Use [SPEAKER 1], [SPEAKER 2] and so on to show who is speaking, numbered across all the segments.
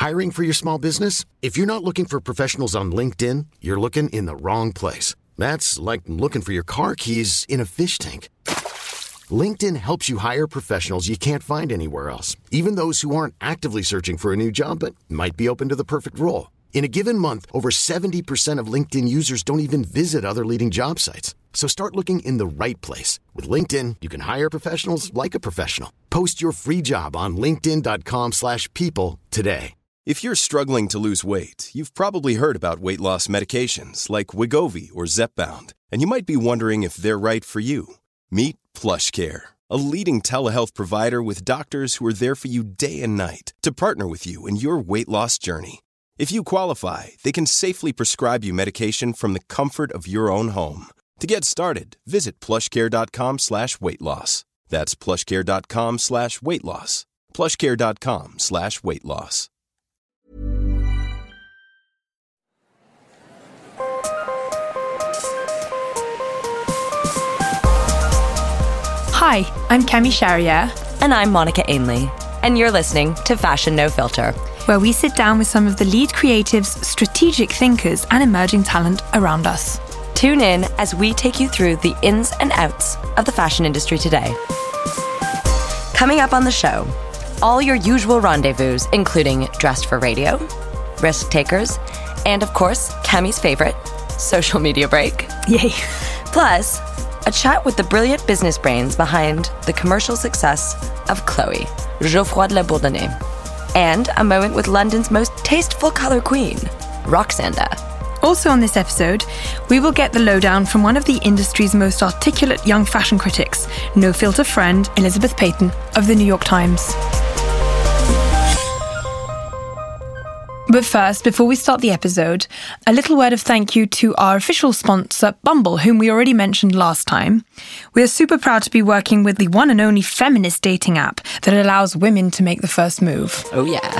[SPEAKER 1] Hiring for your small business? If you're not looking for professionals on LinkedIn, you're looking in the wrong place. That's like looking for your car keys in a fish tank. LinkedIn helps you hire professionals you can't find anywhere else, even those who aren't actively searching for a new job but might be open to the perfect role. In a given month, over 70% of LinkedIn users don't even visit other leading job sites. So start looking in the right place. With LinkedIn, you can hire professionals like a professional. Post your free job on linkedin.com/people today.
[SPEAKER 2] If you're struggling to lose weight, you've probably heard about weight loss medications like Wegovy or Zepbound, and you might be wondering if they're right for you. Meet PlushCare, a leading telehealth provider with doctors who are there for you day and night to partner with you in your weight loss journey. If you qualify, they can safely prescribe you medication from the comfort of your own home. To get started, visit plushcare.com/weight-loss. That's plushcare.com/weight-loss. plushcare.com/weight-loss.
[SPEAKER 3] Hi, I'm Kemi Sharier.
[SPEAKER 4] And I'm Monica Ainley. And you're listening to Fashion No Filter,
[SPEAKER 3] where we sit down with some of the lead creatives, strategic thinkers, and emerging talent around us.
[SPEAKER 4] Tune in as we take you through the ins and outs of the fashion industry today. Coming up on the show, all your usual rendezvous, including Dressed for Radio, Risk Takers, and of course, Kemi's favorite, social media break.
[SPEAKER 3] Yay.
[SPEAKER 4] Plus, a chat with the brilliant business brains behind the commercial success of Chloe, Geoffroy de la Bourdonnais, and a moment with London's most tasteful colour queen, Roksanda.
[SPEAKER 3] Also on this episode, we will get the lowdown from one of the industry's most articulate young fashion critics, no-filter friend Elizabeth Peyton of The New York Times. But first, before we start the episode, a little word of thank you to our official sponsor, Bumble, whom we already mentioned last time. We are super proud to be working with the one and only feminist dating app that allows women to make the first move.
[SPEAKER 4] Oh yeah.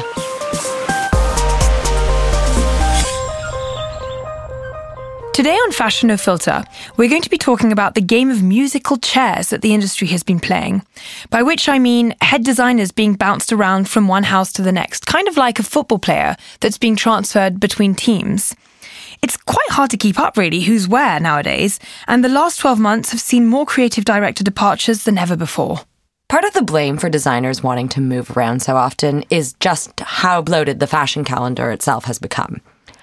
[SPEAKER 3] Today on Fashion No Filter, we're going to be talking about the game of musical chairs that the industry has been playing. By which I mean head designers being bounced around from one house to the next, kind of like a football player that's being transferred between teams. It's quite hard to keep up, really, who's where nowadays, and the last 12 months have seen more creative director departures than ever before.
[SPEAKER 4] Part of the blame for designers wanting to move around so often is just how bloated the fashion calendar itself has become.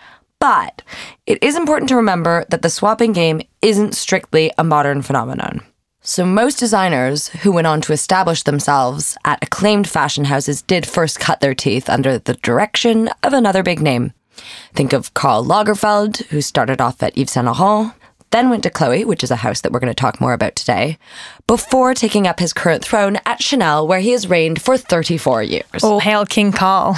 [SPEAKER 4] But it is important to remember that the swapping game isn't strictly a modern phenomenon. So most designers who went on to establish themselves at acclaimed fashion houses did first cut their teeth under the direction of another big name. Think of Karl Lagerfeld, who started off at Yves Saint Laurent, then went to Chloe, which is a house that we're going to talk more about today, before taking up his current throne at Chanel, where he has reigned for 34 years.
[SPEAKER 3] All hail King Karl.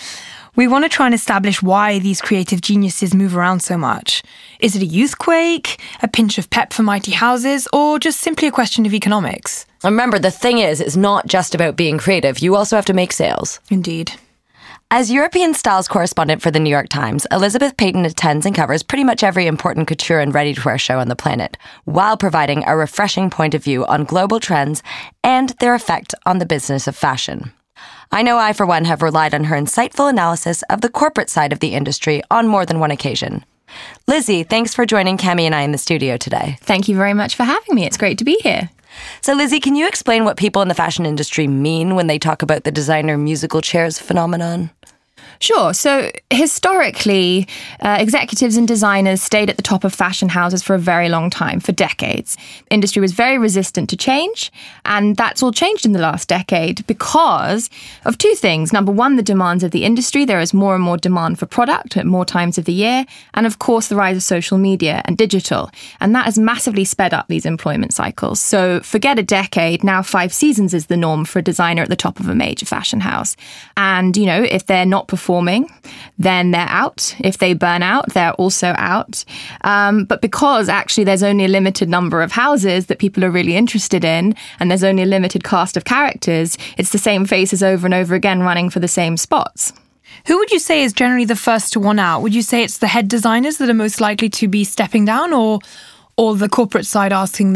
[SPEAKER 3] We want to try and establish why these creative geniuses move around so much. Is it a youthquake, a pinch of pep for mighty houses, or just simply a question of economics?
[SPEAKER 4] Remember, the thing is, it's not just about being creative. You also have to make sales.
[SPEAKER 3] Indeed.
[SPEAKER 4] As European styles correspondent for The New York Times, Elizabeth Peyton attends and covers pretty much every important couture and ready-to-wear show on the planet, while providing a refreshing point of view on global trends and their effect on the business of fashion. I know I, for one, have relied on her insightful analysis of the corporate side of the industry on more than one occasion. Lizzie, thanks for joining Kemi and I in the studio today.
[SPEAKER 5] Thank you very much for having me. It's great to be here.
[SPEAKER 4] So, Lizzie, can you explain what people in the fashion industry mean when they talk about the designer musical chairs phenomenon?
[SPEAKER 5] Sure. So historically, executives and designers stayed at the top of fashion houses for a very long time, for decades. Industry was very resistant to change, and that's all changed in the last decade because of two things. Number one, the demands of the industry. There is more and more demand for product at more times of the year. And of course, the rise of social media and digital. And that has massively sped up these employment cycles. So forget a decade, now 5 seasons is the norm for a designer at the top of a major fashion house. And, you know, if they're not performing, then they're out. If they burn out, they're also out. But because actually there's only a limited number of houses that people are really interested in, and there's only a limited cast of characters, it's the same faces over and over again running for the same spots.
[SPEAKER 3] Who would you say is generally the first to one out? Would you say it's the head designers that are most likely to be stepping down, or the corporate side asking them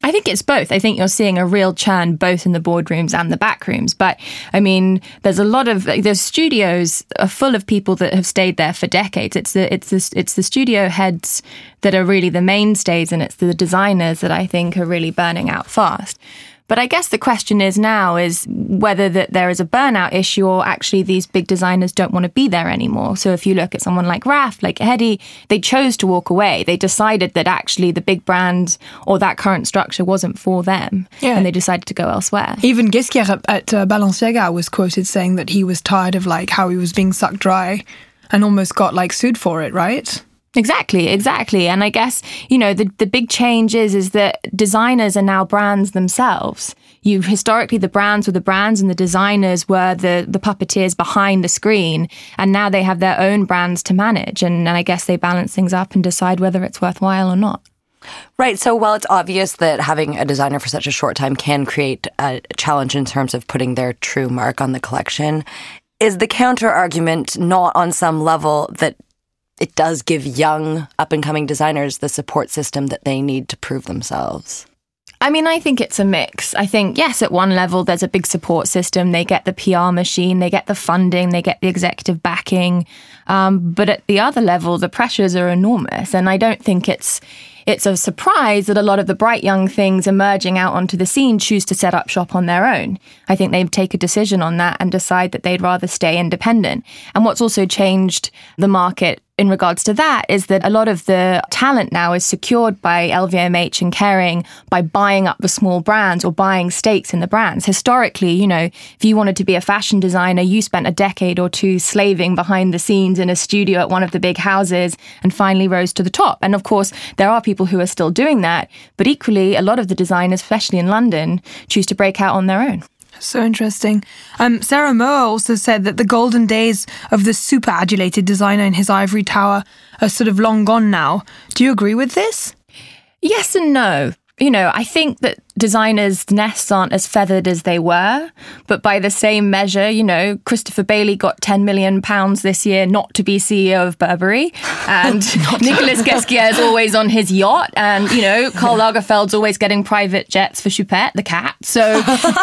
[SPEAKER 5] I think it's both. I think you're seeing a real churn both in the boardrooms and the backrooms. But I mean, there's a lot of the studios are full of people that have stayed there for decades. It's the studio heads that are really the mainstays, and it's the designers that I think are really burning out fast. But I guess the question is now is whether that there is a burnout issue or actually these big designers don't want to be there anymore. So if you look at someone like Raf, like Hedi, they chose to walk away. They decided that actually the big brand or that current structure wasn't for them. Yeah. And they decided to go elsewhere.
[SPEAKER 6] Even Ghesquière at Balenciaga was quoted saying that he was tired of like how he was being sucked dry and almost got like sued for it, right?
[SPEAKER 5] Exactly. And I guess, the big change is that designers are now brands themselves. Historically, the brands were the brands and the designers were the puppeteers behind the screen. And now they have their own brands to manage. And I guess they balance things up and decide whether it's worthwhile or not.
[SPEAKER 4] Right. So while it's obvious that having a designer for such a short time can create a challenge in terms of putting their true mark on the collection, is the counter argument not on some level that it does give young, up-and-coming designers the support system that they need to prove themselves?
[SPEAKER 5] I mean, I think it's a mix. I think, yes, at one level, there's a big support system. They get the PR machine, they get the funding, they get the executive backing. But at the other level, the pressures are enormous. And I don't think it's a surprise that a lot of the bright young things emerging out onto the scene choose to set up shop on their own. I think they take a decision on that and decide that they'd rather stay independent. And what's also changed the market in regards to that is that a lot of the talent now is secured by LVMH and Kering by buying up the small brands or buying stakes in the brands. Historically, if you wanted to be a fashion designer, you spent a decade or two slaving behind the scenes in a studio at one of the big houses and finally rose to the top. And of course, there are people who are still doing that. But equally, a lot of the designers, especially in London, choose to break out on their own.
[SPEAKER 6] So interesting. Sarah Moa also said that the golden days of the super adulated designer in his ivory tower are sort of long gone now. Do you agree with this?
[SPEAKER 5] Yes and no. I think that designers' nests aren't as feathered as they were, but by the same measure, Christopher Bailey got £10 million this year not to be CEO of Burberry, and Nicolas Ghesquière is always on his yacht, and, Karl Lagerfeld's always getting private jets for Choupette, the cat. So,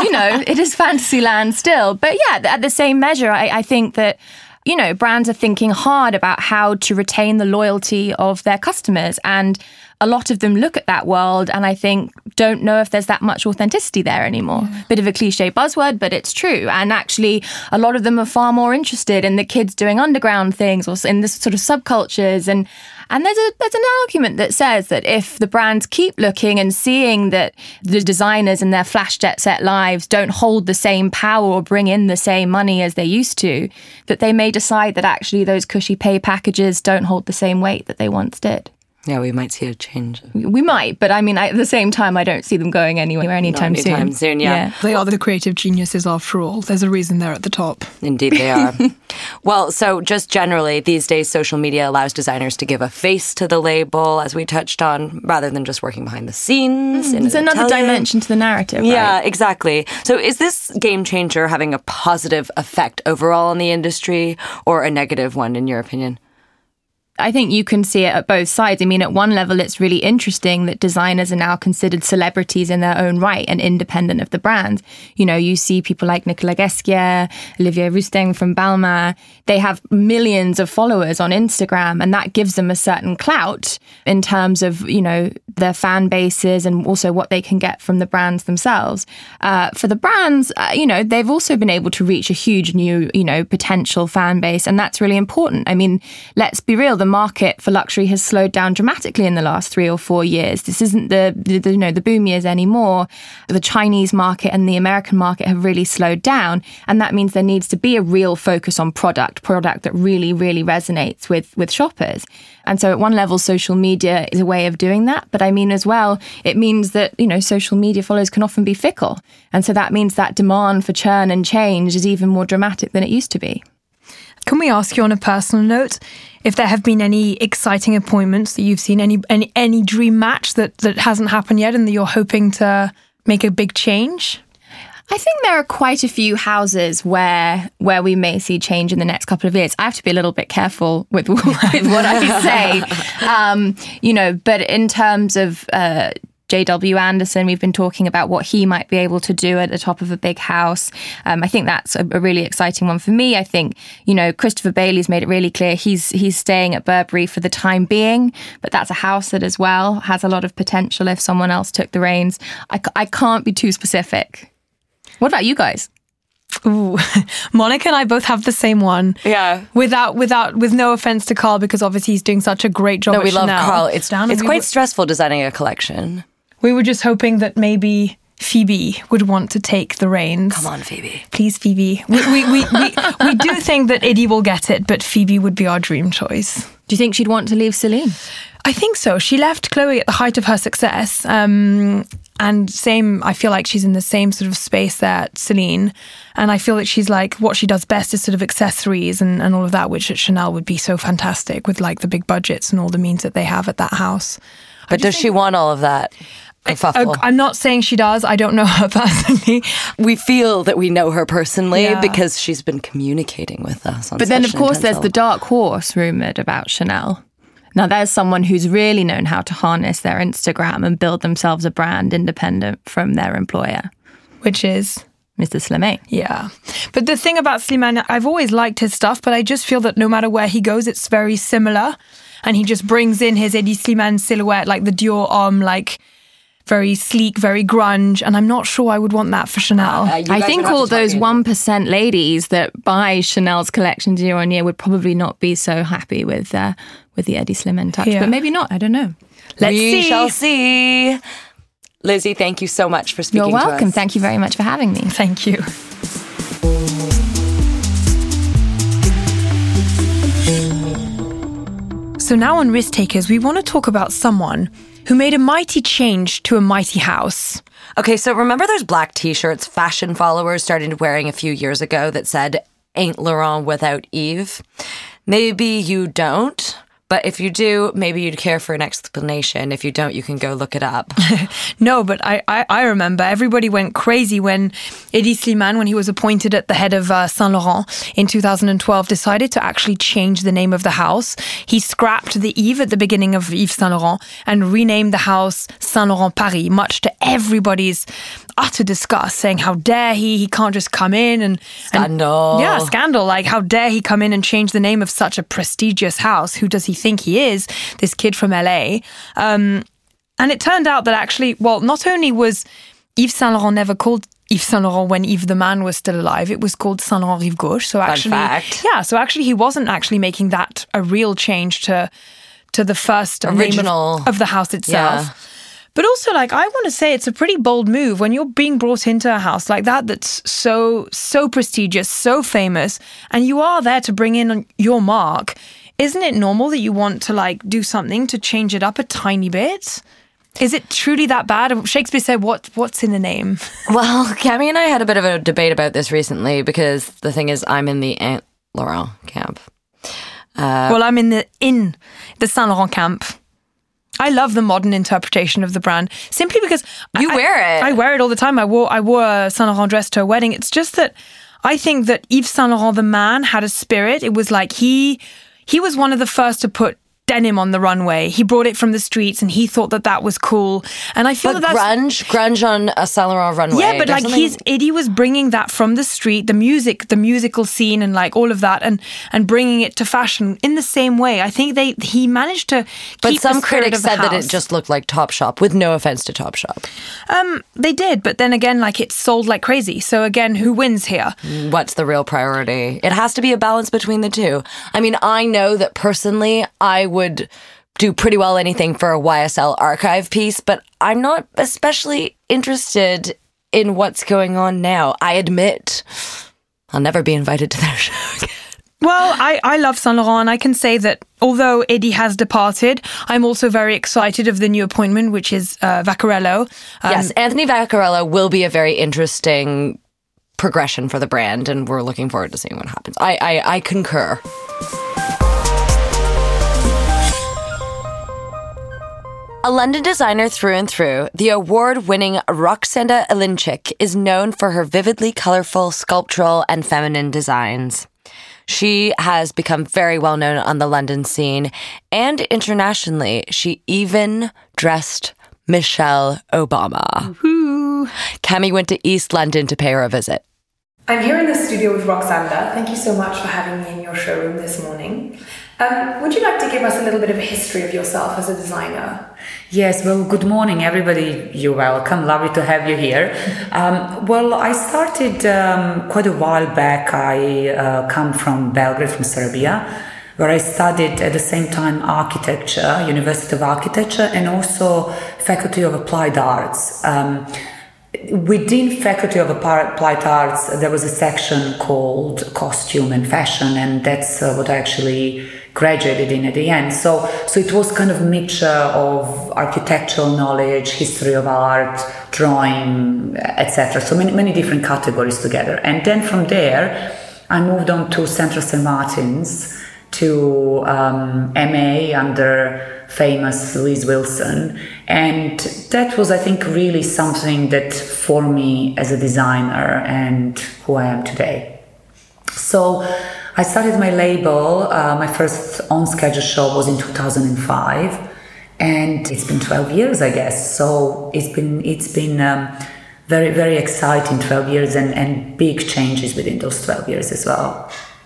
[SPEAKER 5] it is fantasy land still. But yeah, at the same measure, I think that brands are thinking hard about how to retain the loyalty of their customers. And a lot of them look at that world and I think don't know if there's that much authenticity there anymore. Yeah. Bit of a cliche buzzword, but it's true. And actually, a lot of them are far more interested in the kids doing underground things or in this sort of subcultures. And there's an argument that says that if the brands keep looking and seeing that the designers in their flash jet set lives don't hold the same power or bring in the same money as they used to, that they may decide that actually those cushy pay packages don't hold the same weight that they once did.
[SPEAKER 4] Yeah, we might see a change.
[SPEAKER 5] We might, but I mean, at the same time, I don't see them going anywhere anytime soon.
[SPEAKER 4] Yeah.
[SPEAKER 6] They are the creative geniuses after all. There's a reason they're at the top.
[SPEAKER 4] Indeed, they are. Well, so just generally, these days, social media allows designers to give a face to the label, as we touched on, rather than just working behind the scenes.
[SPEAKER 5] It's another dimension to the narrative,
[SPEAKER 4] Yeah,
[SPEAKER 5] right?
[SPEAKER 4] exactly. So is this game changer having a positive effect overall on the industry or a negative one, in your opinion?
[SPEAKER 5] I think you can see it at both sides. I mean, at one level, it's really interesting that designers are now considered celebrities in their own right and independent of the brand. You see people like Nicolas Ghesquière, Olivier Rousteing from Balmain. They have millions of followers on Instagram, and that gives them a certain clout in terms of, their fan bases and also what they can get from the brands themselves. For the brands, they've also been able to reach a huge new, potential fan base, and that's really important. I mean, let's be real. The market for luxury has slowed down dramatically in the last 3 or 4 years. This isn't the boom years anymore. The Chinese market and the American market have really slowed down, and that means there needs to be a real focus on product that really, really resonates with shoppers. And so at one level, social media is a way of doing that. But I mean, as well, it means that, social media followers can often be fickle. And so that means that demand for churn and change is even more dramatic than it used to be.
[SPEAKER 6] Can we ask you on a personal note if there have been any exciting appointments that you've seen, any dream match that hasn't happened yet and that you're hoping to make a big change?
[SPEAKER 5] I think there are quite a few houses where we may see change in the next couple of years. I have to be a little bit careful with what I say, but in terms of J.W. Anderson. We've been talking about what he might be able to do at the top of a big house. I think that's a really exciting one for me. I think, Christopher Bailey's made it really clear he's staying at Burberry for the time being, but that's a house that as well has a lot of potential if someone else took the reins. I can't be too specific. What about you guys?
[SPEAKER 6] Ooh, Monica and I both have the same one.
[SPEAKER 4] Yeah.
[SPEAKER 6] With no offense to Carl, because obviously he's doing such a great job.
[SPEAKER 4] No,
[SPEAKER 6] at
[SPEAKER 4] we love
[SPEAKER 6] Chanel.
[SPEAKER 4] Carl. It's quite stressful designing a collection.
[SPEAKER 6] We were just hoping that maybe Phoebe would want to take the reins.
[SPEAKER 4] Come on, Phoebe.
[SPEAKER 6] Please, Phoebe. We do think that Eddie will get it, but Phoebe would be our dream choice.
[SPEAKER 5] Do you think she'd want to leave Celine?
[SPEAKER 6] I think so. She left Chloe at the height of her success. And same, I feel like she's in the same sort of space that Celine. And I feel that she's like, what she does best is sort of accessories and all of that, which at Chanel would be so fantastic with like the big budgets and all the means that they have at that house.
[SPEAKER 4] But does she want all of that?
[SPEAKER 6] I'm not saying she does. I don't know her personally.
[SPEAKER 4] We feel that we know her personally because she's been communicating with us.
[SPEAKER 5] But then, of course, there's the dark horse rumoured about Chanel. Now, there's someone who's really known how to harness their Instagram and build themselves a brand independent from their employer.
[SPEAKER 6] Which is?
[SPEAKER 5] Mr. Slimane.
[SPEAKER 6] Yeah. But the thing about Slimane, I've always liked his stuff, but I just feel that no matter where he goes, it's very similar. And he just brings in his Eddie Slimane silhouette, like the Dior homme, like very sleek, very grunge. And I'm not sure I would want that for Chanel.
[SPEAKER 5] I think all those 1% ladies that buy Chanel's collections year on year would probably not be so happy with the Eddie Slimane touch. Yeah. But maybe not. I don't know.
[SPEAKER 4] We shall see. Lizzie, thank you so much for speaking to us.
[SPEAKER 5] You're welcome. Thank you very much for having me.
[SPEAKER 6] Thank you. So now on Risk Takers, we want to talk about someone who made a mighty change to a mighty house.
[SPEAKER 4] Okay, so remember those black t-shirts fashion followers started wearing a few years ago that said, "Ain't Laurent without Yves"? Maybe you don't. But if you do, maybe you'd care for an explanation. If you don't, you can go look it up.
[SPEAKER 6] No, but I remember everybody went crazy when Eddie Slimane, when he was appointed at the head of Saint Laurent in 2012, decided to actually change the name of the house. He scrapped the Yves at the beginning of Yves Saint Laurent and renamed the house Saint Laurent Paris, much to everybody's utter disgust, saying how dare he can't just come in and...
[SPEAKER 4] Scandal.
[SPEAKER 6] Yeah, scandal. Like, how dare he come in and change the name of such a prestigious house? Who does he think he is, this kid from LA? And it turned out that actually, well, not only was Yves Saint Laurent never called Yves Saint Laurent when Yves the man was still alive, it was called Saint Laurent Rive Gauche. So actually, so actually he wasn't actually making that a real change to the first
[SPEAKER 4] original
[SPEAKER 6] name of the house itself.
[SPEAKER 4] Yeah.
[SPEAKER 6] But also, like, I want to say it's a pretty bold move when you're being brought into a house like that that's so prestigious, so famous, and you are there to bring in your mark. Isn't it normal that you want to, like, do something to change it up a tiny bit? Is it truly that bad? Shakespeare said, what's in the name?
[SPEAKER 4] Well, Cami and I had a bit of a debate about this recently because the thing is, I'm in the Aunt Laurent camp.
[SPEAKER 6] Well, I'm in the Saint Laurent camp. I love the modern interpretation of the brand simply because
[SPEAKER 4] you wear it.
[SPEAKER 6] I wear it all the time. I wore a Saint Laurent dress to a wedding. It's just that I think that Yves Saint Laurent, the man, had a spirit. It was like he was one of the first to put denim on the runway. He brought it from the streets and he thought that was cool. And I feel
[SPEAKER 4] but
[SPEAKER 6] that's
[SPEAKER 4] grunge on a Saint Laurent runway.
[SPEAKER 6] Yeah, but like Eddie was bringing that from the street, the musical scene and like all of that and bringing it to fashion in the same way. I think he managed to
[SPEAKER 4] But
[SPEAKER 6] keep
[SPEAKER 4] some
[SPEAKER 6] the spirit
[SPEAKER 4] critics
[SPEAKER 6] of the
[SPEAKER 4] said that
[SPEAKER 6] house.
[SPEAKER 4] it just looked like Topshop, with no offense to Topshop.
[SPEAKER 6] They did, but then again, like, it sold like crazy. So again, who wins here?
[SPEAKER 4] What's the real priority? It has to be a balance between the two. I mean, I know that personally I would do pretty well anything for a YSL archive piece, but I'm not especially interested in what's going on now. I admit I'll never be invited to their show again.
[SPEAKER 6] Well, I love Saint Laurent. I can say that although Eddie has departed, I'm also very excited of the new appointment, which is Vaccarello.
[SPEAKER 4] Yes, Anthony Vaccarello will be a very interesting progression for the brand, and we're looking forward to seeing what happens. I concur. A London designer through and through, the award-winning Roxanda Ilinchik is known for her vividly colorful, sculptural, and feminine designs. She has become very well known on the London scene, and internationally, she even dressed Michelle Obama.
[SPEAKER 6] Woo.
[SPEAKER 4] Kemi went to East London to pay her a visit.
[SPEAKER 3] I'm here in the studio with Roxanda. Thank you so much for having me in your showroom this morning. Would you like to give us a little bit of a history of yourself as a designer?
[SPEAKER 7] Yes, well, good morning, everybody. You're welcome. Lovely to have you here. Well, I started quite a while back. I come from Belgrade, from Serbia, where I studied at the same time architecture, University of Architecture, and also Faculty of Applied Arts. Within Faculty of Applied Arts, there was a section called Costume and Fashion, and that's what I actually graduated in at the end. So it was kind of a mixture of architectural knowledge, history of art, drawing, etc. So many different categories together. And then from there, I moved on to Central St. Martin's to MA under famous Louise Wilson. And that was, I think, really something that formed me as a designer and who I am today. So I started my label. My first on-schedule show was in 2005, and it's been 12 years, I guess. So it's been very, very exciting 12 years and big changes within those 12 years as well.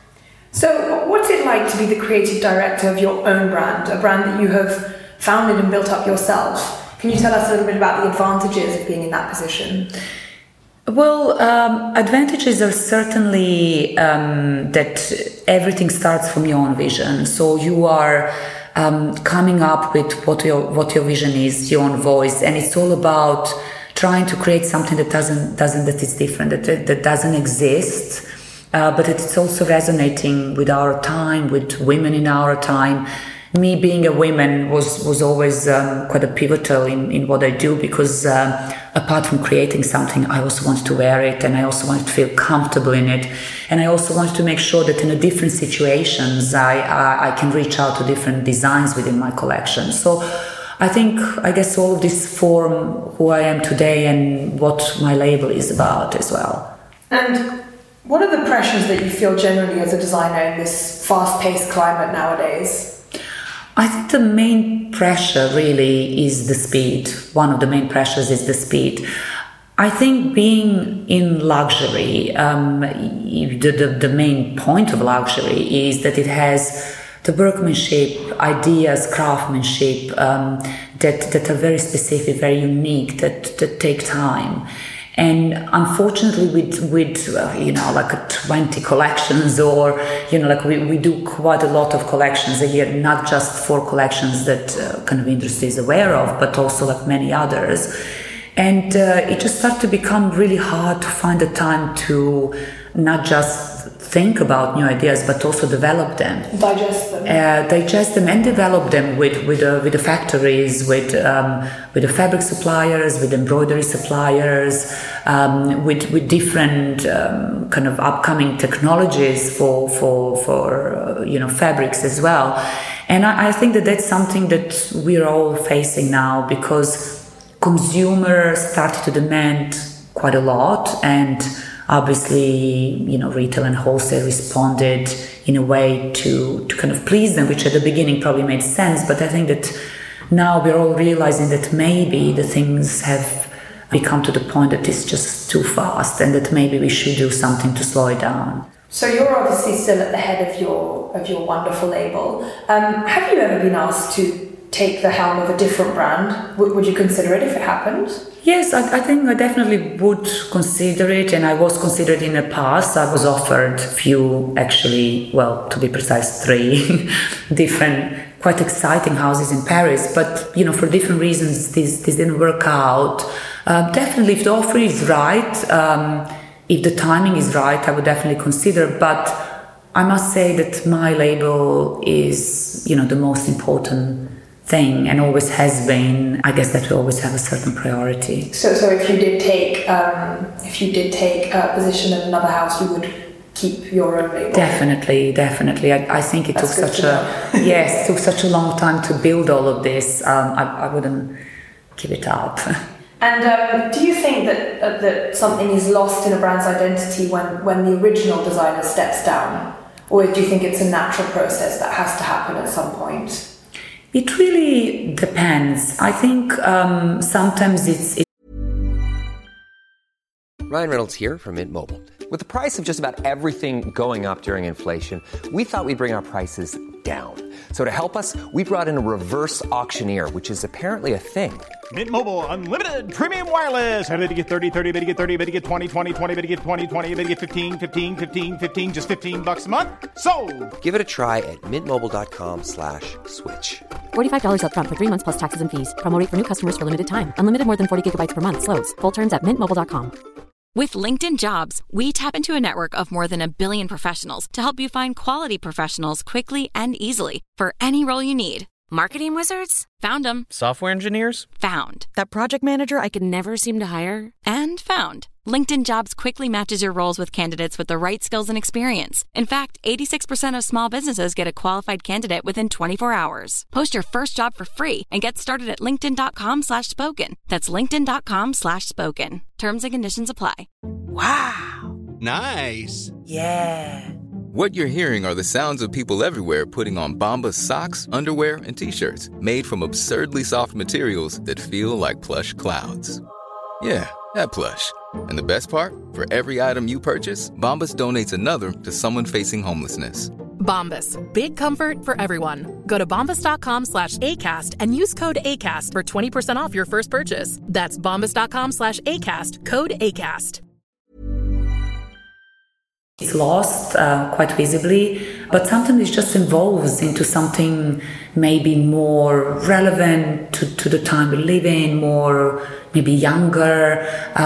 [SPEAKER 3] So what's it like to be the creative director of your own brand, a brand that you have founded and built up yourself? Can you tell us a little bit about the advantages of being in that position?
[SPEAKER 7] Well, advantages are certainly that everything starts from your own vision. So you are coming up with what your vision is, your own voice, and it's all about trying to create something that is different, that doesn't exist, but it's also resonating with our time, with women in our time. Me being a woman was always quite a pivotal in what I do, because apart from creating something, I also wanted to wear it, and I also wanted to feel comfortable in it, and I also wanted to make sure that in different situations I can reach out to different designs within my collection. So I guess all of this form who I am today and what my label is about as well.
[SPEAKER 3] And what are the pressures that you feel generally as a designer in this fast-paced climate nowadays?
[SPEAKER 7] I think the main pressure really is the speed. One of the main pressures is the speed. I think being in luxury, the main point of luxury is that it has the workmanship, ideas, craftsmanship that are very specific, very unique, that take time. And unfortunately, with 20 collections, or we do quite a lot of collections a year, not just 4 collections that kind of industry is aware of, but also like many others. And it just started to become really hard to find the time to not just think about new ideas, but also develop them, digest them, and develop them with the factories, with the fabric suppliers, with embroidery suppliers, with different kind of upcoming technologies for fabrics as well. And I think that that's something that we're all facing now, because consumers started to demand quite a lot, and obviously, retail and wholesale responded in a way to kind of please them, which at the beginning probably made sense. But I think that now we're all realizing that maybe the things have become to the point that it's just too fast, and that maybe we should do something to slow it down.
[SPEAKER 3] So you're obviously still at the head of your wonderful label. Have you ever been asked to take the helm of a different brand? Would you consider it if it happened?
[SPEAKER 7] Yes, I think I definitely would consider it, and I was considered in the past. I was offered few, actually, well, to be precise, 3 different, quite exciting houses in Paris, but, for different reasons, this didn't work out. Definitely, if the offer is right, if the timing is right, I would definitely consider, but I must say that my label is, the most important thing, and always has been. I guess that will always have a certain priority. So
[SPEAKER 3] if you did take a position at another house, you would keep your own label?
[SPEAKER 7] Definitely. I think it took such a long time to build all of this. I wouldn't give it up.
[SPEAKER 3] And do you think that something is lost in a brand's identity when the original designer steps down, or do you think it's a natural process that has to happen at some point?
[SPEAKER 7] It really depends. I think sometimes it's
[SPEAKER 8] Ryan Reynolds here from Mint Mobile. With the price of just about everything going up during inflation, we thought we'd bring our prices down. So to help us, we brought in a reverse auctioneer, which is apparently a thing.
[SPEAKER 9] Mint Mobile Unlimited Premium Wireless. How to get 30, 30, bit to get 30, bit to get 20, 20, 20, bit to get 20, 20, bit to get 15, 15, 15, 15, just $15 a month? Sold! Give it a try at mintmobile.com/switch.
[SPEAKER 10] $45 up front for 3 months plus taxes and fees. Promo rate for new customers for limited time. Unlimited more than 40 gigabytes per month. Slows full terms at mintmobile.com.
[SPEAKER 11] With LinkedIn Jobs, we tap into a network of more than 1 billion professionals to help you find quality professionals quickly and easily for any role you need. Marketing wizards? Found them.
[SPEAKER 12] Software engineers?
[SPEAKER 11] Found.
[SPEAKER 10] That project manager I could never seem to hire?
[SPEAKER 11] And found. LinkedIn Jobs quickly matches your roles with candidates with the right skills and experience. In fact, 86% of small businesses get a qualified candidate within 24 hours. Post your first job for free and get started at linkedin.com/spoken. That's linkedin.com/spoken. Terms and conditions apply.
[SPEAKER 13] Wow.
[SPEAKER 14] Nice.
[SPEAKER 13] Yeah.
[SPEAKER 15] What you're hearing are the sounds of people everywhere putting on Bombas socks, underwear, and T-shirts made from absurdly soft materials that feel like plush clouds. Yeah, that plush. And the best part? For every item you purchase, Bombas donates another to someone facing homelessness.
[SPEAKER 16] Bombas. Big comfort for everyone. Go to bombas.com/ACAST and use code ACAST for 20% off your first purchase. That's bombas.com/ACAST. Code ACAST.
[SPEAKER 7] It's lost quite visibly, but sometimes it just evolves into something maybe more relevant to the time we live in, more maybe younger.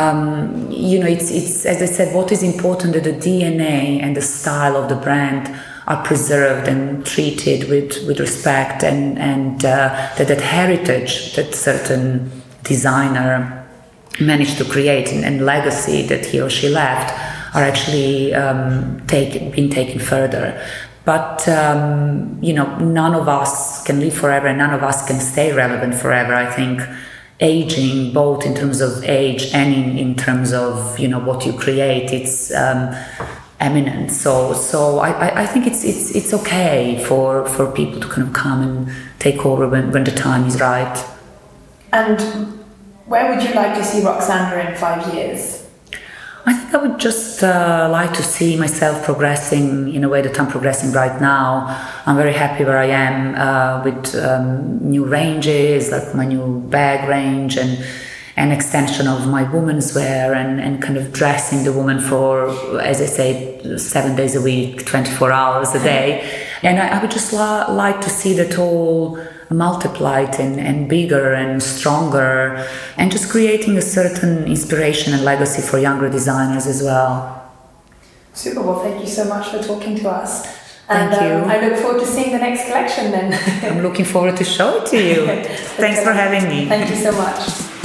[SPEAKER 7] It's as I said, what is important that the DNA and the style of the brand are preserved and treated with respect, and that heritage that certain designer managed to create and legacy that he or she left are actually being taken further. But, none of us can live forever and none of us can stay relevant forever. I think aging, both in terms of age and in terms of, what you create, it's eminent. So I think it's okay for people to kind of come and take over when the time is right.
[SPEAKER 17] And where would you like to see Roksandra in 5 years?
[SPEAKER 7] I think I would just like to see myself progressing in a way that I'm progressing right now. I'm very happy where I am with new ranges, like my new bag range and an extension of my women's wear and kind of dressing the woman for, as I say, 7 days a week, 24 hours a day. And I would just like to see that all multiplied and bigger and stronger, and just creating a certain inspiration and legacy for younger designers as well.
[SPEAKER 17] Super. Well, thank you so much for talking to us.
[SPEAKER 7] Thank you.
[SPEAKER 17] I look forward to seeing the next collection then.
[SPEAKER 7] I'm looking forward to show it to you. Thanks for having me.
[SPEAKER 17] Thank you so much.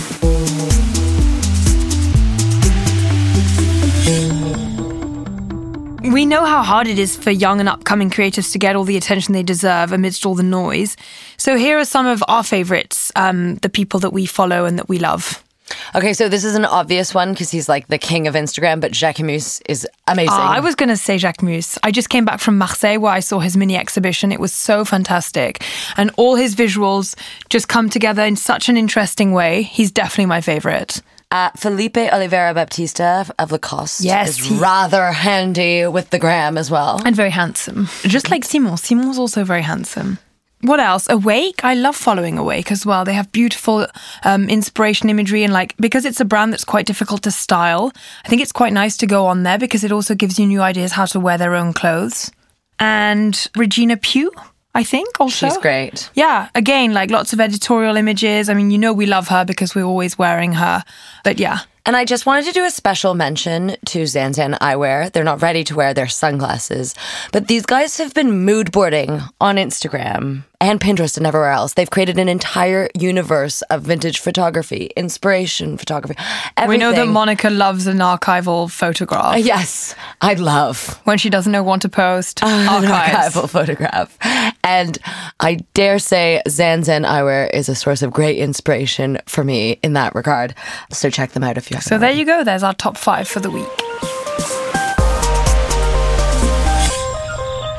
[SPEAKER 3] We know how hard it is for young and upcoming creatives to get all the attention they deserve amidst all the noise. So here are some of our favourites, the people that we follow and that we love.
[SPEAKER 4] Okay, so this is an obvious one because he's like the king of Instagram, but Jacquemus is amazing.
[SPEAKER 3] I was going to say Jacquemus. I just came back from Marseille where I saw his mini exhibition. It was so fantastic. And all his visuals just come together in such an interesting way. He's definitely my favourite.
[SPEAKER 4] Felipe Oliveira Baptista of Lacoste is rather handy with the gram as well.
[SPEAKER 3] And very handsome. Just like Simon. Simon's also very handsome. What else? Awake. I love following Awake as well. They have beautiful inspiration imagery, and because it's a brand that's quite difficult to style, I think it's quite nice to go on there because it also gives you new ideas how to wear their own clothes. And Regina Pugh, I think, also.
[SPEAKER 4] She's great.
[SPEAKER 3] Yeah, again, lots of editorial images. I mean, we love her because we're always wearing her. But yeah.
[SPEAKER 4] And I just wanted to do a special mention to Zanzan Eyewear. They're not ready to wear their sunglasses, but these guys have been mood boarding on Instagram and Pinterest and everywhere else. They've created an entire universe of vintage photography, inspiration photography, everything.
[SPEAKER 3] We know that Monica loves an archival photograph.
[SPEAKER 4] Yes, I love.
[SPEAKER 3] When she doesn't know what to post,
[SPEAKER 4] an archival photograph. And I dare say Zanzan Eyewear is a source of great inspiration for me in that regard. So check them out if you haven't.
[SPEAKER 3] So there you go. There's our top 5 for the week.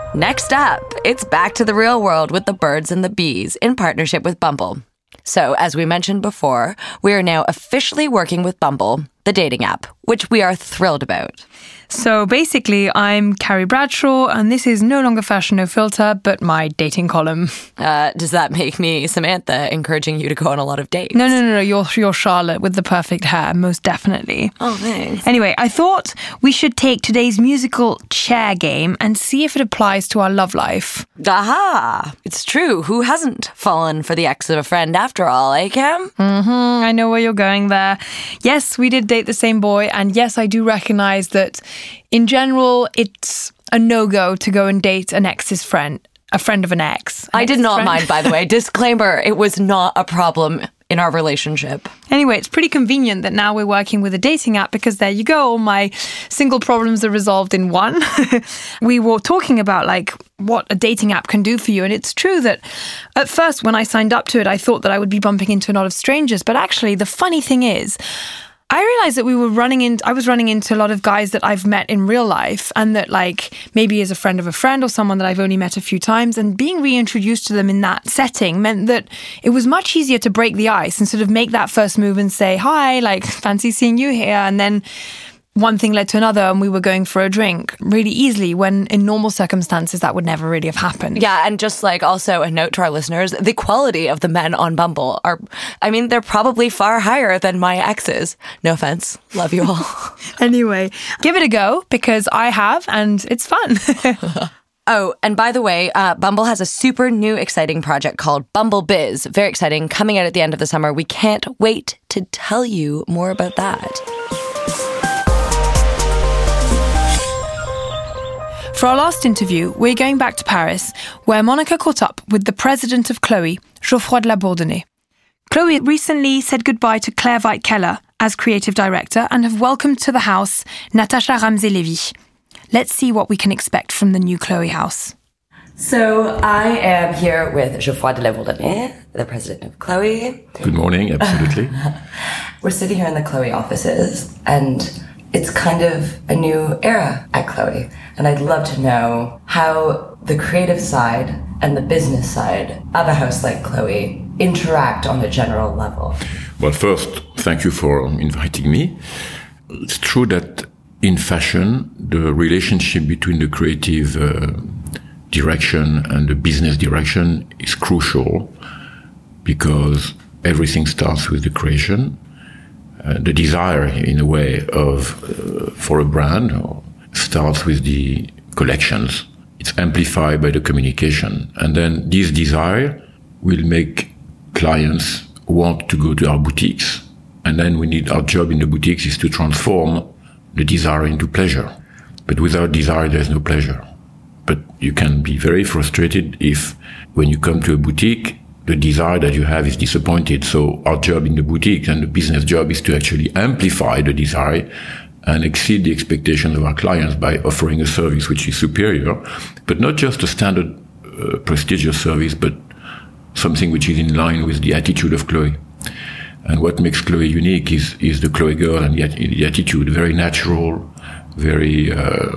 [SPEAKER 4] Next up, it's back to the real world with the birds and the bees in partnership with Bumble. So, as we mentioned before, we are now officially working with Bumble, the dating app, which we are thrilled about.
[SPEAKER 6] So basically, I'm Carrie Bradshaw, and this is no longer Fashion No Filter, but my dating column.
[SPEAKER 4] Does that make me Samantha, encouraging you to go on a lot of dates?
[SPEAKER 6] No. You're Charlotte with the perfect hair, most definitely.
[SPEAKER 4] Oh, thanks.
[SPEAKER 6] Anyway, I thought we should take today's musical chair game and see if it applies to our love life.
[SPEAKER 4] Aha! It's true. Who hasn't fallen for the ex of a friend after all, eh, Cam?
[SPEAKER 6] I know where you're going there. Yes, we did date the same boy, and yes, I do recognize that in general, it's a no-go to go and date an ex's friend, a friend of an ex.
[SPEAKER 4] I did not mind, by the way. Disclaimer, it was not a problem in our relationship.
[SPEAKER 6] Anyway, it's pretty convenient that now we're working with a dating app because there you go, all my single problems are resolved in one. We were talking about what a dating app can do for you, and it's true that at first when I signed up to it, I thought that I would be bumping into a lot of strangers, but actually the funny thing is, I realized that I was running into a lot of guys that I've met in real life, and that maybe as a friend of a friend or someone that I've only met a few times, and being reintroduced to them in that setting meant that it was much easier to break the ice and sort of make that first move and say, hi, fancy seeing you here. And then one thing led to another and we were going for a drink really easily, when in normal circumstances that would never really have happened.
[SPEAKER 4] Yeah, and just also a note to our listeners, the quality of the men on Bumble they're probably far higher than my exes. No offense. Love you all.
[SPEAKER 6] Anyway, give it a go because I have and it's fun.
[SPEAKER 4] Oh, and by the way, Bumble has a super new exciting project called Bumble Biz. Very exciting, coming out at the end of the summer. We can't wait to tell you more about that.
[SPEAKER 6] For our last interview, we're going back to Paris, where Monica caught up with the president of Chloé, Geoffroy de la Bourdonnais. Chloé recently said goodbye to Claire Weidt-Keller as creative director and have welcomed to the house Natasha Ramsey-Levy. Let's see what we can expect from the new Chloé house.
[SPEAKER 4] So I am here with Geoffroy de la Bourdonnais, the president of Chloé.
[SPEAKER 12] Good morning, absolutely.
[SPEAKER 4] We're sitting here in the Chloé offices, and it's kind of a new era at Chloé. And I'd love to know how the creative side and the business side of a house like Chloé interact on a general level.
[SPEAKER 12] Well, first, thank you for inviting me. It's true that in fashion, the relationship between the creative direction and the business direction is crucial, because everything starts with the creation. The desire, in a way, for a brand starts with the collections. It's amplified by the communication. And then this desire will make clients want to go to our boutiques. And then our job in the boutiques is to transform the desire into pleasure. But without desire, there's no pleasure. But you can be very frustrated if, when you come to a boutique, the desire that you have is disappointed. So our job in the boutique and the business job is to actually amplify the desire and exceed the expectations of our clients by offering a service which is superior, but not just a standard prestigious service, but something which is in line with the attitude of Chloé. And what makes Chloé unique is the Chloé girl and the attitude, very natural, very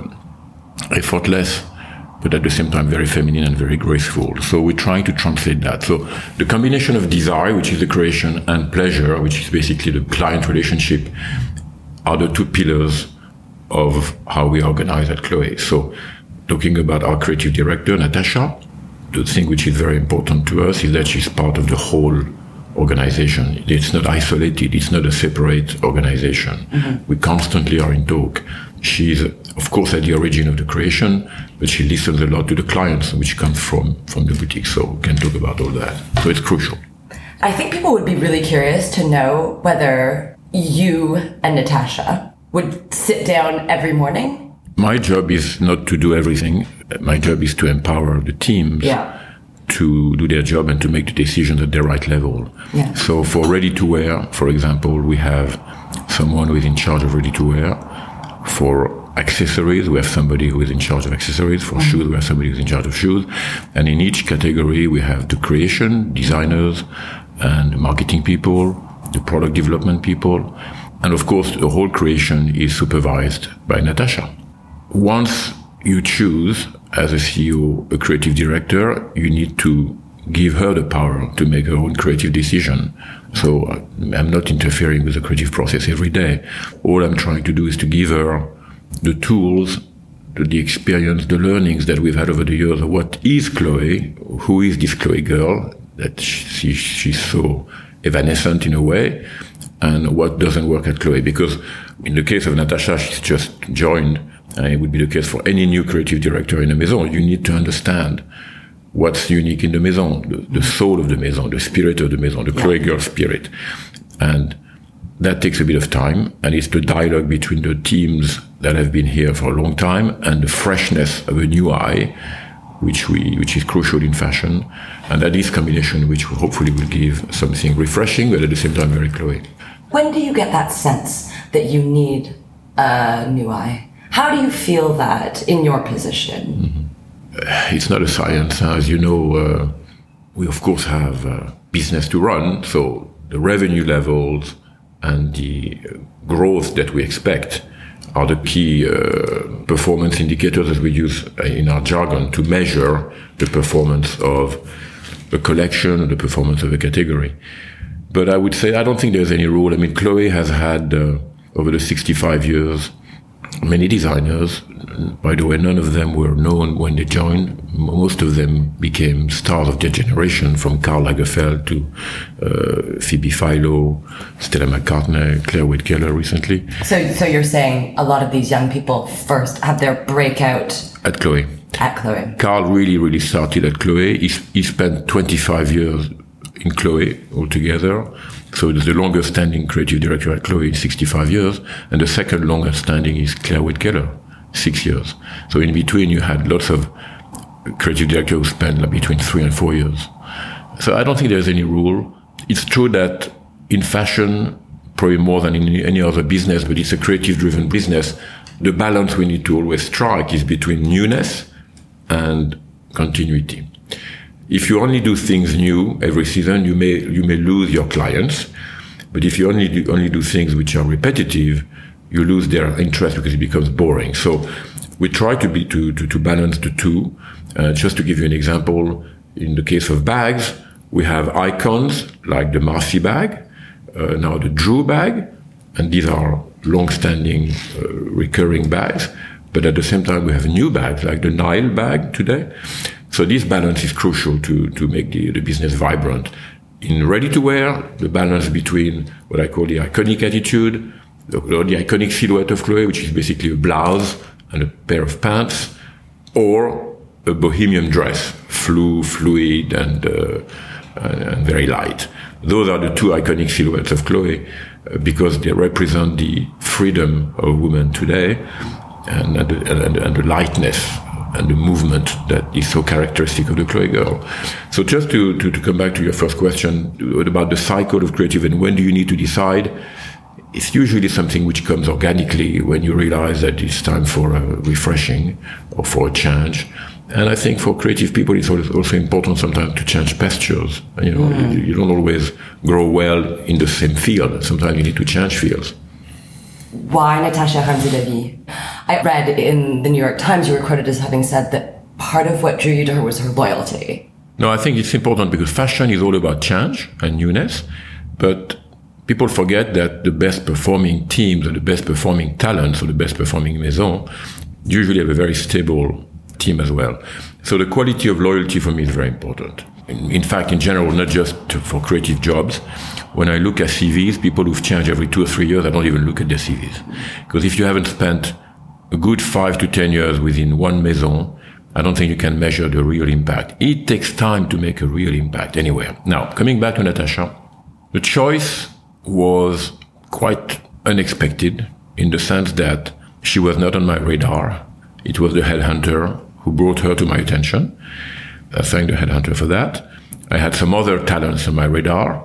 [SPEAKER 12] effortless, but at the same time very feminine and very graceful. So we're trying to translate that. So the combination of desire, which is the creation, and pleasure, which is basically the client relationship, are the two pillars of how we organize at Chloé. So talking about our creative director, Natasha, the thing which is very important to us is that she's part of the whole organization. It's not isolated. It's not a separate organization. Mm-hmm. We constantly are in talk. She's, of course, at the origin of the creation, but she listens a lot to the clients, which comes from the boutique. So we can talk about all that. So it's crucial.
[SPEAKER 4] I think people would be really curious to know whether you and Natasha would sit down every morning.
[SPEAKER 12] My job is not to do everything. My job is to empower the teams to do their job and to make the decisions at the right level. Yeah. So for ready-to-wear, for example, we have someone who is in charge of ready-to-wear. For accessories, we have somebody who is in charge of accessories. For shoes, we have somebody who is in charge of shoes. And in each category, we have the creation, designers, and marketing people, the product development people. And of course, the whole creation is supervised by Natasha. Once you choose, as a CEO, a creative director, you need to give her the power to make her own creative decision. So I'm not interfering with the creative process every day. All I'm trying to do is to give her the tools, the experience, the learnings that we've had over the years of what is Chloe, who is this Chloe girl, that she's so evanescent in a way, and what doesn't work at Chloe. Because in the case of Natasha, she's just joined, and it would be the case for any new creative director in a maison. You need to understand what's unique in the maison, the soul of the maison, the spirit of the maison, the Chloe girl spirit. And that takes a bit of time, and it's the dialogue between the teams that have been here for a long time and the freshness of a new eye, which is crucial in fashion. And that is combination which hopefully will give something refreshing, but at the same time very Chloe.
[SPEAKER 4] When do you get that sense that you need a new eye? How do you feel that in your position?
[SPEAKER 12] Mm-hmm. It's not a science. As you know, we of course have business to run, so the revenue levels and the growth that we expect are the key performance indicators that we use in our jargon to measure the performance of a collection or the performance of a category. But I would say I don't think there's any rule. I mean, Chloe has had, over the 65 years, many designers. By the way, none of them were known when they joined. Most of them became stars of their generation, from Karl Lagerfeld to Phoebe Philo, Stella McCartney, Claire Whitkeller recently.
[SPEAKER 4] So you're saying a lot of these young people first have their breakout
[SPEAKER 12] at Chloe.
[SPEAKER 4] At Chloe.
[SPEAKER 12] Karl really started at Chloe. He spent 25 years in Chloe altogether. So it's the longest standing creative director at Chloe in 65 years. And the second longest standing is Claire Whitkeller, 6 years. So in between you had lots of creative directors who spent between 3 and 4 years. So I don't think there's any rule. It's true that in fashion, probably more than in any other business, but it's a creative driven business, the balance we need to always strike is between newness and continuity. If you only do things new every season, you may lose your clients. But if you only do things which are repetitive, you lose their interest because it becomes boring. So we try to balance the two. Just to give you an example, in the case of bags, we have icons like the Marcy bag, now the Drew bag, and these are long-standing, recurring bags. But at the same time, we have new bags like the Nile bag today. So this balance is crucial to make the business vibrant. In ready-to-wear, the balance between what I call the iconic attitude, the iconic silhouette of Chloe, which is basically a blouse and a pair of pants, or a bohemian dress, fluid and very light. Those are the two iconic silhouettes of Chloe because they represent the freedom of women today and the lightness and the movement that is so characteristic of the Chloe girl. So just to come back to your first question about the cycle of creative and when do you need to decide, it's usually something which comes organically when you realize that it's time for a refreshing or for a change. And I think for creative people, it's also important sometimes to change pastures. You know, you don't always grow well in the same field. Sometimes you need to change fields.
[SPEAKER 4] Why Natasha Hamzy-Levy? I read in the New York Times you were quoted as having said that part of what drew you to her was her loyalty.
[SPEAKER 12] No, I think it's important because fashion is all about change and newness, but people forget that the best performing teams or the best performing talents or the best performing maison usually have a very stable team as well. So the quality of loyalty for me is very important. In fact, in general, not just for creative jobs. When I look at CVs, people who've changed every 2 or 3 years, I don't even look at their CVs. Because if you haven't spent a good 5 to 10 years within one maison, I don't think you can measure the real impact. It takes time to make a real impact anywhere. Now, coming back to Natasha, the choice was quite unexpected in the sense that she was not on my radar. It was the headhunter who brought her to my attention. I thank the headhunter for that. I had some other talents on my radar.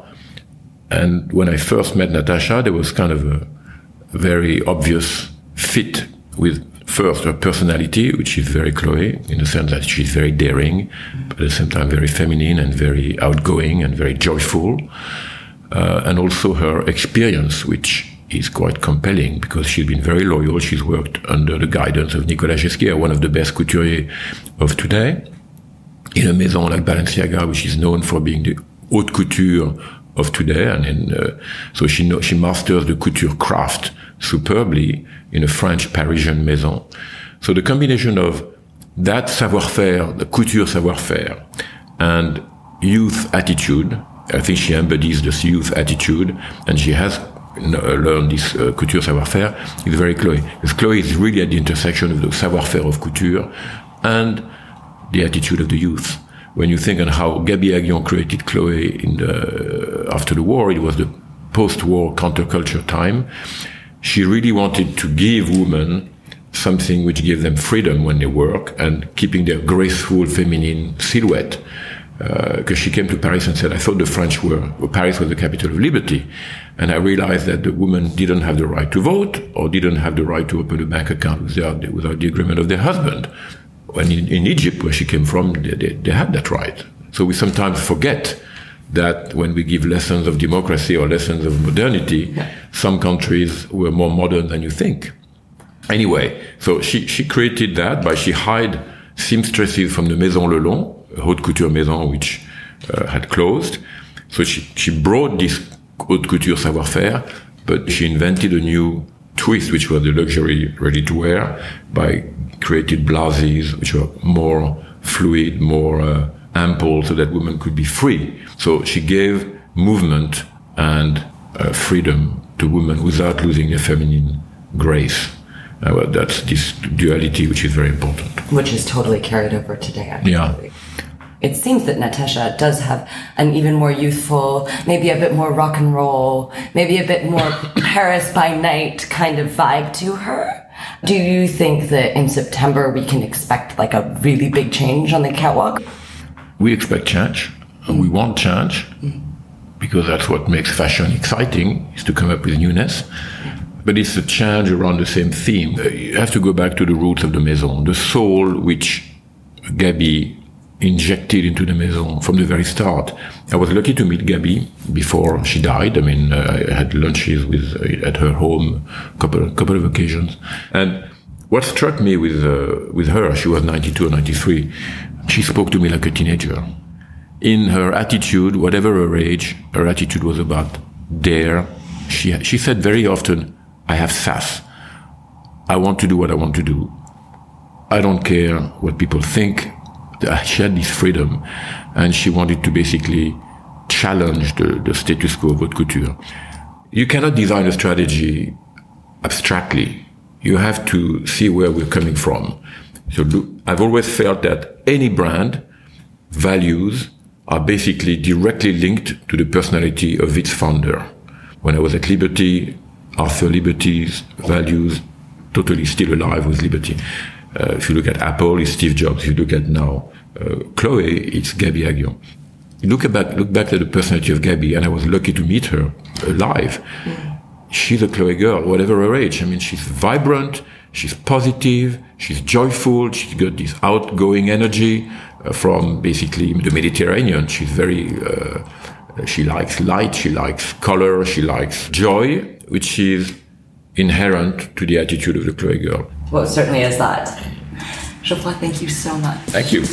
[SPEAKER 12] And when I first met Natasha, there was kind of a very obvious fit with first her personality, which is very Chloe, in the sense that she's very daring, but at the same time very feminine and very outgoing and very joyful. And also her experience, which is quite compelling because she's been very loyal. She's worked under the guidance of Nicolas Ghesquière, one of the best couturiers of today, in a maison like Balenciaga, which is known for being the haute couture of today. And so she masters the couture craft superbly in a French Parisian maison. So the combination of that savoir-faire, the couture savoir-faire, and youth attitude, I think she embodies this youth attitude, and she has learned this couture savoir-faire, is very Chloé. Because Chloé is really at the intersection of the savoir-faire of couture and the attitude of the youth. When you think on how Gaby Haguion created Chloé after the war, it was the post-war counterculture time. She really wanted to give women something which gave them freedom when they work and keeping their graceful feminine silhouette. Because she came to Paris and said, I thought Paris was the capital of liberty. And I realized that the women didn't have the right to vote or didn't have the right to open a bank account without the agreement of their husband. When in Egypt, where she came from, they had that right. So we sometimes forget that when we give lessons of democracy or lessons of modernity, some countries were more modern than you think. Anyway, so she created that by she hired seamstresses from the Maison Lelon, a haute couture maison which had closed. So she brought this haute couture savoir-faire, but she invented a new twist, which was the luxury ready-to-wear, by created blouses which were more fluid, more ample, so that women could be free. So she gave movement and freedom to women without losing their feminine grace. Well, that's this duality which is very important.
[SPEAKER 4] Which is totally carried over today, actually.
[SPEAKER 12] Yeah.
[SPEAKER 4] It seems that Natasha does have an even more youthful, maybe a bit more rock and roll, maybe a bit more Paris by night kind of vibe to her. Do you think that in September we can expect like a really big change on the catwalk?
[SPEAKER 12] We expect change. We want change because that's what makes fashion exciting, is to come up with newness. But it's a change around the same theme. You have to go back to the roots of the maison, the soul which Gaby injected into the maison from the very start. I was lucky to meet Gaby before she died. I mean, I had lunches at her home a couple of occasions. And what struck me with her, she was 92 or 93, she spoke to me like a teenager. In her attitude, whatever her age, her attitude was about dare. She said very often, I have sass. I want to do what I want to do. I don't care what people think. She had this freedom, and she wanted to basically challenge the status quo of haute couture. You cannot design a strategy abstractly. You have to see where we're coming from. So I've always felt that any brand values are basically directly linked to the personality of its founder. When I was at Liberty, Arthur Liberty's values totally still alive with Liberty. If you look at Apple, it's Steve Jobs. If you look at now Chloé, it's Gaby Haguion. Look back at the personality of Gaby, and I was lucky to meet her live. She's a Chloé girl, whatever her age. I mean, she's vibrant, she's positive, she's joyful, she's got this outgoing energy from basically the Mediterranean. She's very, she likes light, she likes color, she likes joy, which is inherent to the attitude of the Chloé girl.
[SPEAKER 4] Well, it certainly is that. Geoffroy, thank you so much.
[SPEAKER 12] Thank you.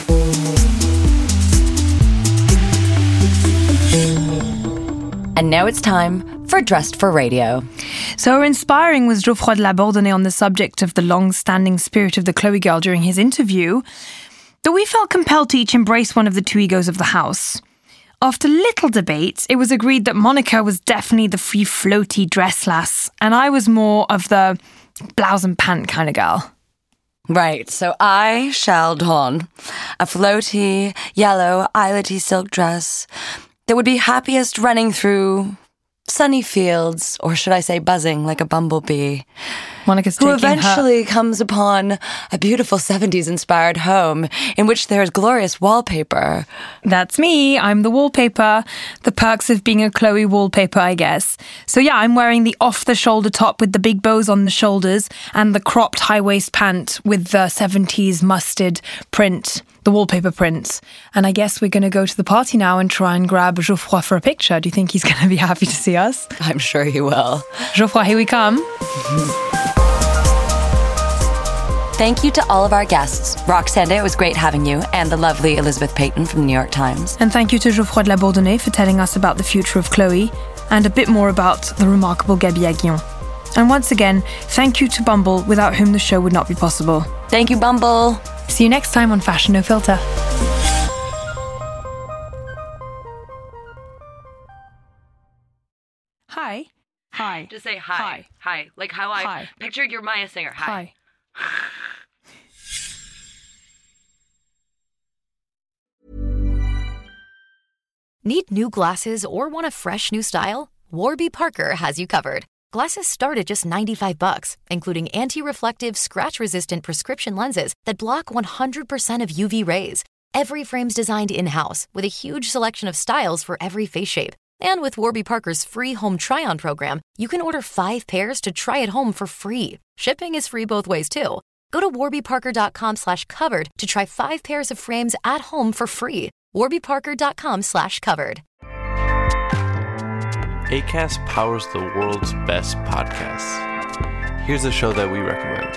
[SPEAKER 4] And now it's time for Dressed for Radio.
[SPEAKER 3] So inspiring was Geoffroy de la Bourdonnais on the subject of the long-standing spirit of the Chloé girl during his interview, that we felt compelled to each embrace one of the two egos of the house. After little debate, it was agreed that Monica was definitely the free floaty dress lass, and I was more of the blouse and pant kind of girl.
[SPEAKER 4] Right, so I shall don a floaty, yellow, eyeletty silk dress that would be happiest running through sunny fields, or should I say buzzing like a bumblebee.
[SPEAKER 6] Monica's
[SPEAKER 4] who
[SPEAKER 6] taking
[SPEAKER 4] eventually comes upon a beautiful 70s-inspired home in which there is glorious wallpaper.
[SPEAKER 6] That's me. I'm the wallpaper. The perks of being a Chloe wallpaper, I guess. So yeah, I'm wearing the off-the-shoulder top with the big bows on the shoulders and the cropped high-waist pant with the 70s mustard print, the wallpaper print. And I guess we're going to go to the party now and try and grab Geoffroy for a picture. Do you think he's going to be happy to see us?
[SPEAKER 4] I'm sure he will.
[SPEAKER 6] Geoffroy, here we come.
[SPEAKER 4] Thank you to all of our guests. Roxanda, it was great having you, and the lovely Elizabeth Payton from the New York Times.
[SPEAKER 6] And thank you to Geoffroy de la Bourdonnais for telling us about the future of Chloe and a bit more about the remarkable Gaby Aguillon. And once again, thank you to Bumble, without whom the show would not be possible.
[SPEAKER 4] Thank you, Bumble.
[SPEAKER 6] See you next time on Fashion No Filter. Hi. Hi.
[SPEAKER 4] Just say hi. Hi. Like how I pictured your Maya Singer. Hi.
[SPEAKER 14] Need new glasses or want a fresh new style? Warby Parker has you covered. Glasses start at just $95, including anti-reflective, scratch-resistant prescription lenses that block 100% of UV rays. Every frame's designed in-house with a huge selection of styles for every face shape. And with Warby Parker's free home try-on program, you can order 5 pairs to try at home for free. Shipping is free both ways, too. Go to warbyparker.com/covered to try 5 pairs of frames at home for free. warbyparker.com/covered.
[SPEAKER 18] Acast powers the world's best podcasts. Here's a show that we recommend.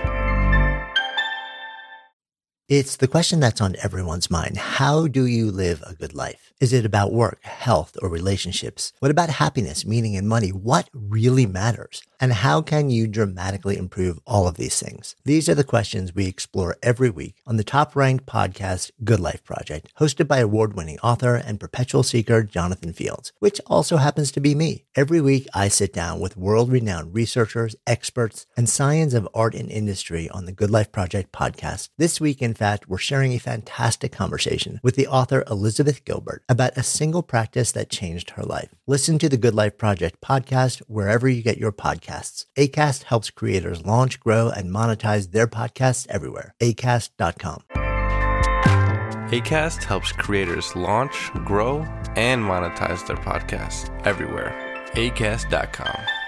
[SPEAKER 19] It's the question that's on everyone's mind. How do you live a good life? Is it about work, health, or relationships? What about happiness, meaning, and money? What really matters? And how can you dramatically improve all of these things? These are the questions we explore every week on the top-ranked podcast, Good Life Project, hosted by award-winning author and perpetual seeker Jonathan Fields, which also happens to be me. Every week, I sit down with world-renowned researchers, experts, and scions of art and industry on the Good Life Project podcast. This week, in fact, we're sharing a fantastic conversation with the author Elizabeth Gilbert about a single practice that changed her life. Listen to the Good Life Project podcast wherever you get your podcasts. Acast helps creators launch, grow, and monetize their podcasts everywhere. Acast.com.
[SPEAKER 18] Acast helps creators launch, grow, and monetize their podcasts everywhere. Acast.com.